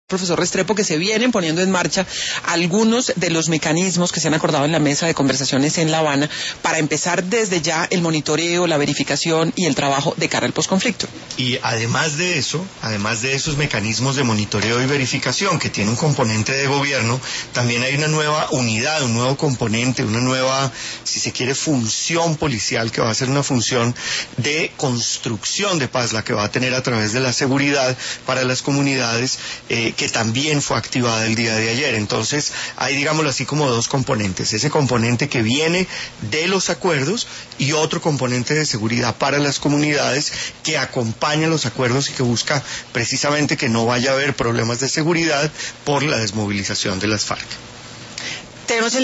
profesor Restrepo, que se vienen poniendo en marcha algunos de los mecanismos que se han acordado en la mesa de conversaciones en La Habana para empezar desde ya el monitoreo, la verificación y el trabajo de cara al posconflicto. Y además de eso, además de esos mecanismos de monitoreo y verificación que tiene un componente de gobierno, también hay una nueva unidad, un nuevo componente, una nueva, si se quiere, función policial que va a ser una función de construcción de paz, la que va a tener a través de la seguridad para las comunidades, que también fue activada el día de ayer. Entonces hay, digámoslo así, como dos componentes: ese componente que viene de los acuerdos y otro componente de seguridad para las comunidades que acompaña los acuerdos y que busca precisamente que no vaya a haber problemas de seguridad por la desmovilización de las FARC. Tenemos el